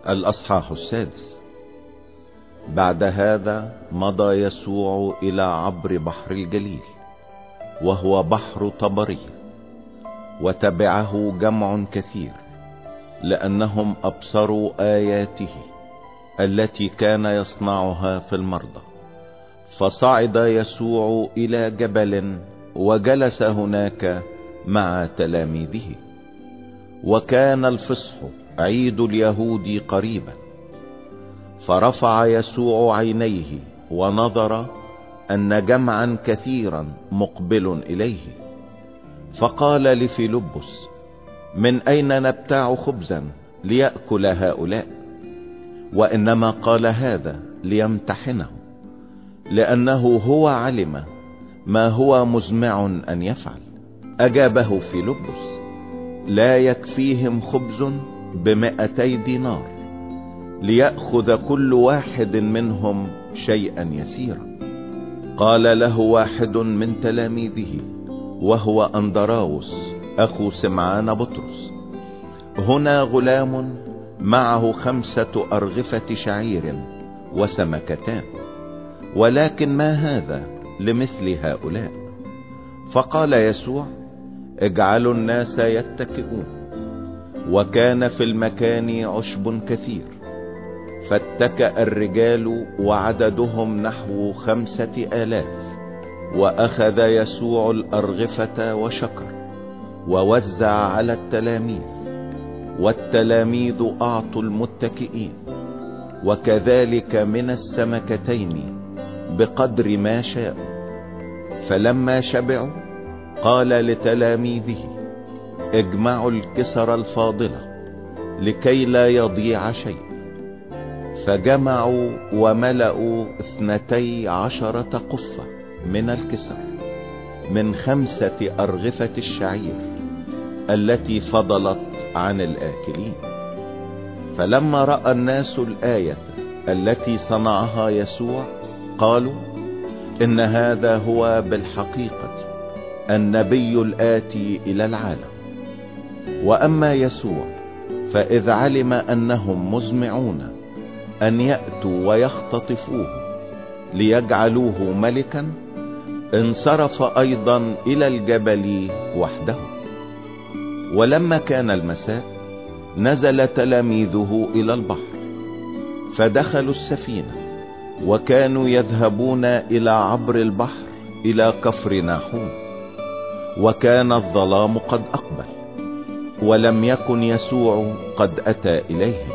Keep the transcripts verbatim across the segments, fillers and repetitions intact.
الأصحاح السادس. بعد هذا مضى يسوع إلى عبر بحر الجليل، وهو بحر طبرية، وتبعه جمع كثير، لأنهم أبصروا آياته التي كان يصنعها في المرضى. فصعد يسوع إلى جبل وجلس هناك مع تلاميذه. وكان الفصح عيد اليهود قريبا، فرفع يسوع عينيه ونظر أن جمعا كثيرا مقبل إليه، فقال لفيلبس: من أين نبتاع خبزا ليأكل هؤلاء؟ وإنما قال هذا ليمتحنه، لأنه هو علم ما هو مزمع أن يفعل. أجابه فيلبس: لا يكفيهم خبز بمائتي دينار ليأخذ كل واحد منهم شيئا يسيرا. قال له واحد من تلاميذه وهو أندراوس أخو سمعان بطرس: هنا غلام معه خمسة أرغفة شعير وسمكتان، ولكن ما هذا لمثل هؤلاء؟ فقال يسوع: اجعلوا الناس يتكئون. وكان في المكان عشب كثير، فاتكأ الرجال وعددهم نحو خمسة آلاف. وأخذ يسوع الأرغفة وشكر ووزع على التلاميذ، والتلاميذ أعطوا المتكئين، وكذلك من السمكتين بقدر ما شاءوا. فلما شبعوا قال لتلاميذه: اجمعوا الكسر الفاضلة لكي لا يضيع شيء. فجمعوا وملأوا اثنتي عشرة قفة من الكسر من خمسة أرغفة الشعير التي فضلت عن الآكلين. فلما رأى الناس الآية التي صنعها يسوع قالوا: إن هذا هو بالحقيقة النبي الآتي إلى العالم. وأما يسوع فإذ علم أنهم مزمعون أن يأتوا ويختطفوه ليجعلوه ملكا، انصرف أيضا إلى الجبل وحده. ولما كان المساء نزل تلاميذه إلى البحر، فدخلوا السفينة، وكانوا يذهبون إلى عبر البحر إلى كفر ناحوم. وكان الظلام قد أقبل، ولم يكن يسوع قد أتى إليهم.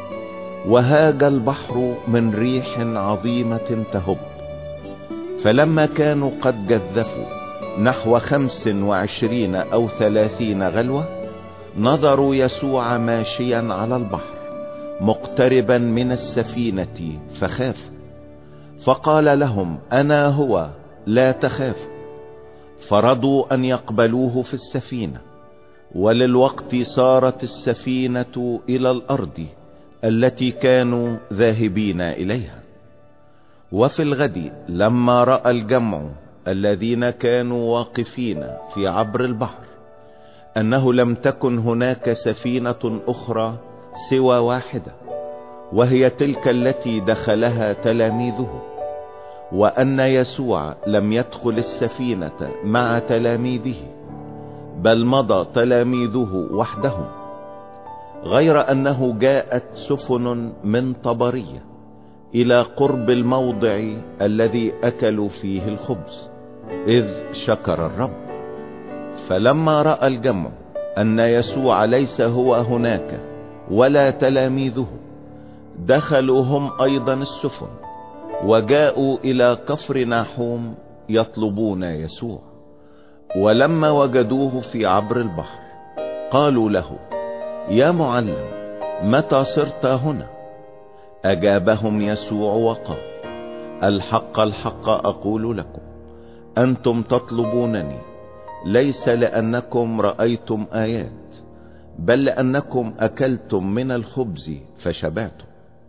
وهاج البحر من ريح عظيمة تهب. فلما كانوا قد جذفوا نحو خمس وعشرين أو ثلاثين غلوة، نظروا يسوع ماشيا على البحر مقتربا من السفينة، فخافوا. فقال لهم: أنا هو، لا تخافوا. فرضوا أن يقبلوه في السفينة. وللوقت صارت السفينة إلى الأرض التي كانوا ذاهبين إليها. وفي الغد لما رأى الجمع الذين كانوا واقفين في عبر البحر أنه لم تكن هناك سفينة أخرى سوى واحدة، وهي تلك التي دخلها تلاميذه، وأن يسوع لم يدخل السفينة مع تلاميذه، بل مضى تلاميذه وحدهم، غير أنه جاءت سفن من طبرية إلى قرب الموضع الذي أكلوا فيه الخبز، إذ شكر الرب. فلما رأى الجمع أن يسوع ليس هو هناك ولا تلاميذه، دخلوا هم أيضا السفن، وجاءوا إلى كفر ناحوم يطلبون يسوع. ولما وجدوه في عبر البحر قالوا له: يا معلم، متى صرت هنا؟ أجابهم يسوع وقال: الحق الحق أقول لكم، أنتم تطلبونني ليس لأنكم رأيتم آيات، بل لأنكم أكلتم من الخبز فشبعتم.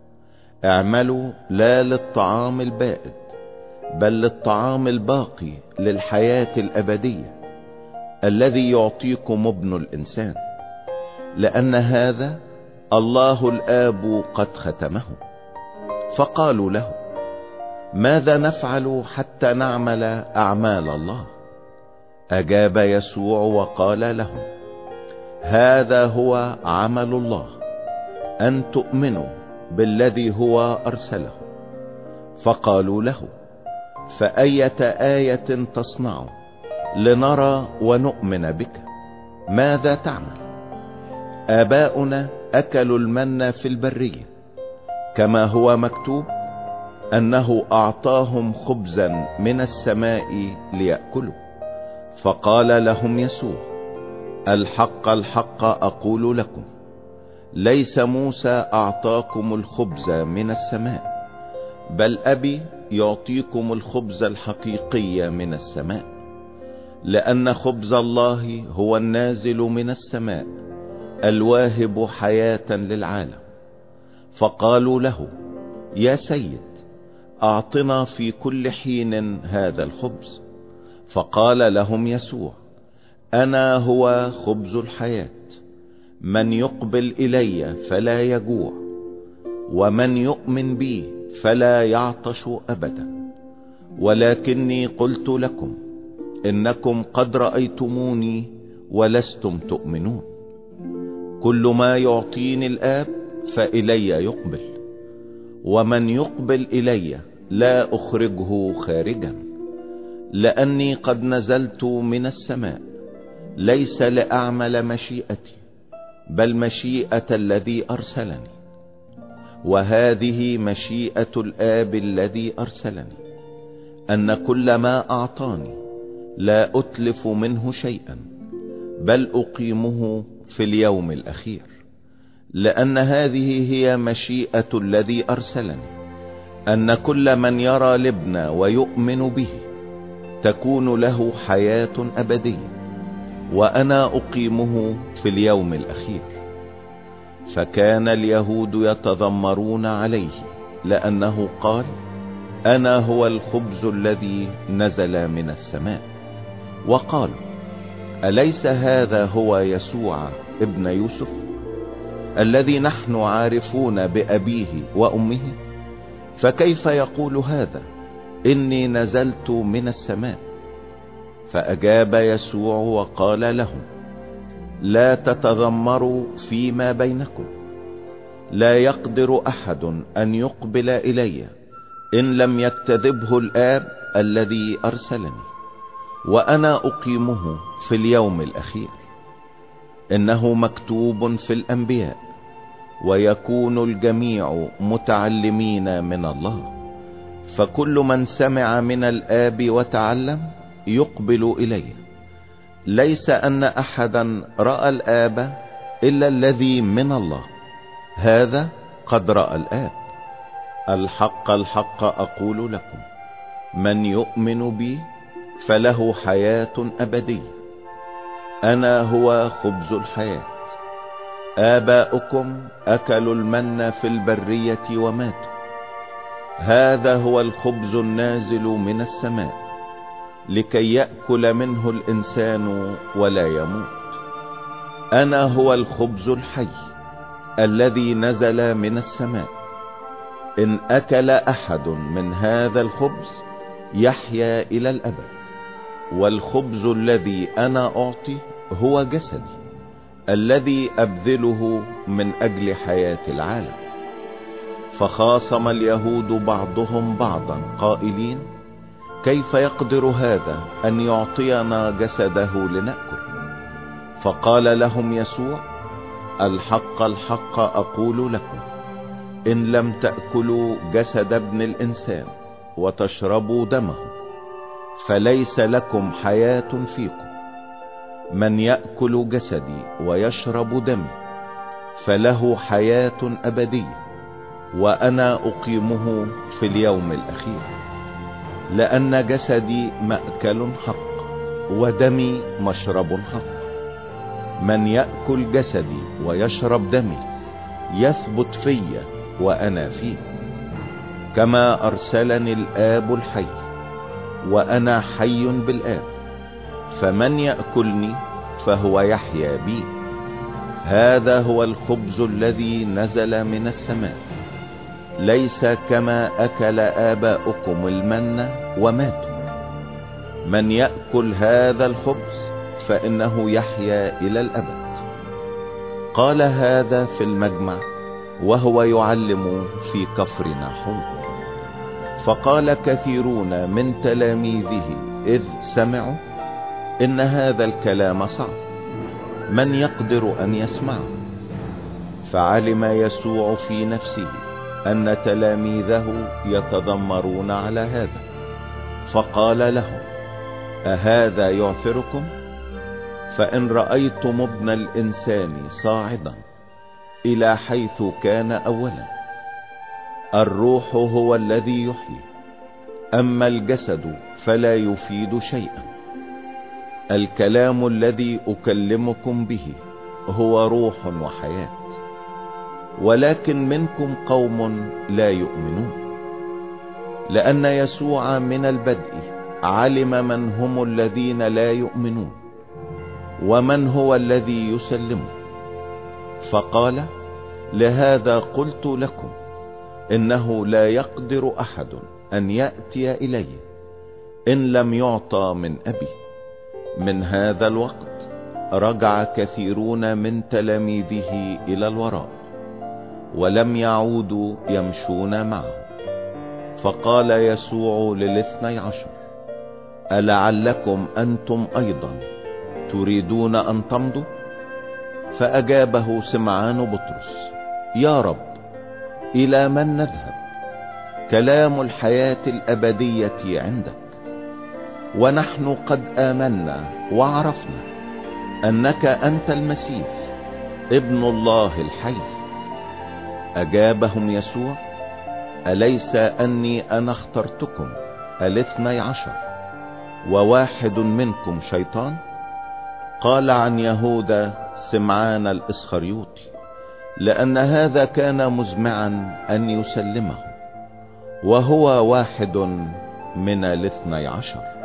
اعملوا لا للطعام البائد، بل للطعام الباقي للحياة الأبدية الذي يعطيكم ابن الإنسان، لأن هذا الله الآب قد ختمه. فقالوا له: ماذا نفعل حتى نعمل أعمال الله؟ أجاب يسوع وقال لهم: هذا هو عمل الله، أن تؤمنوا بالذي هو أرسله. فقالوا له: فأية آية تصنع لنرى ونؤمن بك؟ ماذا تعمل؟ آباؤنا أكلوا المن في البرية، كما هو مكتوب: أنه أعطاهم خبزا من السماء ليأكلوا. فقال لهم يسوع: الحق الحق أقول لكم، ليس موسى أعطاكم الخبز من السماء، بل أبي يعطيكم الخبز الحقيقي من السماء، لأن خبز الله هو النازل من السماء الواهب حياة للعالم. فقالوا له: يا سيد، أعطنا في كل حين هذا الخبز. فقال لهم يسوع: أنا هو خبز الحياة، من يقبل إلي فلا يجوع، ومن يؤمن بي فلا يعطش أبدا. ولكني قلت لكم إنكم قد رأيتموني ولستم تؤمنون. كل ما يعطيني الآب فإلي يقبل، ومن يقبل إلي لا أخرجه خارجا، لأني قد نزلت من السماء ليس لأعمل مشيئتي، بل مشيئة الذي أرسلني. وهذه مشيئة الآب الذي أرسلني، أن كل ما أعطاني لا أتلف منه شيئا، بل أقيمه في اليوم الأخير. لأن هذه هي مشيئة الذي أرسلني، أن كل من يرى الابن ويؤمن به تكون له حياة أبدية، وأنا أقيمه في اليوم الأخير. فكان اليهود يتذمرون عليه، لأنه قال: أنا هو الخبز الذي نزل من السماء. وقالوا: أليس هذا هو يسوع ابن يوسف، الذي نحن عارفون بأبيه وأمه؟ فكيف يقول هذا: إني نزلت من السماء؟ فأجاب يسوع وقال لهم: لا تتذمروا فيما بينكم. لا يقدر أحد أن يقبل إلي إن لم يكتذبه الآب الذي أرسلني، وأنا أقيمه في اليوم الأخير. إنه مكتوب في الأنبياء: ويكون الجميع متعلمين من الله. فكل من سمع من الآب وتعلم يقبل إليه. ليس أن أحدا رأى الآب إلا الذي من الله، هذا قد رأى الآب. الحق الحق أقول لكم، من يؤمن بي فله حياة أبدية. أنا هو خبز الحياة. آباؤكم أكلوا المن في البرية وماتوا. هذا هو الخبز النازل من السماء، لكي يأكل منه الإنسان ولا يموت. أنا هو الخبز الحي الذي نزل من السماء. إن أكل أحد من هذا الخبز يحيا إلى الأبد. والخبز الذي أنا أعطي هو جسدي الذي أبذله من أجل حياة العالم. فخاصم اليهود بعضهم بعضا قائلين: كيف يقدر هذا أن يعطينا جسده لنأكل؟ فقال لهم يسوع: الحق الحق أقول لكم، إن لم تأكلوا جسد ابن الإنسان وتشربوا دمه فليس لكم حياة فيكم. من يأكل جسدي ويشرب دمي فله حياة أبدية، وأنا أقيمه في اليوم الأخير. لأن جسدي مأكل حق، ودمي مشرب حق. من يأكل جسدي ويشرب دمي يثبت في وأنا فيه، كما أرسلني الآب الحي وأنا حي بالآب. فمن يأكلني فهو يحيا بي، هذا هو الخبز الذي نزل من السماء، ليس كما أكل آباؤكم المن وماتوا. من يأكل هذا الخبز فإنه يحيا إلى الأبد. قال هذا في المجمع وهو يعلم في كفر ناحوم. فقال كثيرون من تلاميذه إذ سمعوا: إن هذا الكلام صعب، من يقدر أن يسمعه؟ فعلم يسوع في نفسه أن تلاميذه يتذمرون على هذا، فقال لهم: أهذا يعثركم؟ فإن رأيتم ابن الإنسان صاعدا إلى حيث كان أولا. الروح هو الذي يحيي، أما الجسد فلا يفيد شيئا. الكلام الذي أكلمكم به هو روح وحياة، ولكن منكم قوم لا يؤمنون. لأن يسوع من البدء علم من هم الذين لا يؤمنون ومن هو الذي يسلمه، فقال: لهذا قلت لكم إنه لا يقدر أحد أن يأتي إلي إن لم يعطى من أبي. من هذا الوقت رجع كثيرون من تلاميذه إلى الوراء ولم يعودوا يمشون معه. فقال يسوع للاثني عشر: ألعلكم أنتم أيضا تريدون أن تمضوا؟ فأجابه سمعان بطرس: يا رب، إلى من نذهب؟ كلام الحياة الأبدية عندك، ونحن قد آمنا وعرفنا أنك أنت المسيح ابن الله الحي. أجابهم يسوع: أليس أني أنا اخترتكم الاثني عشر وواحد منكم شيطان؟ قال عن يهوذا سمعان الإسخريوطي، لأن هذا كان مزمعا أن يسلمه، وهو واحد من الاثني عشر.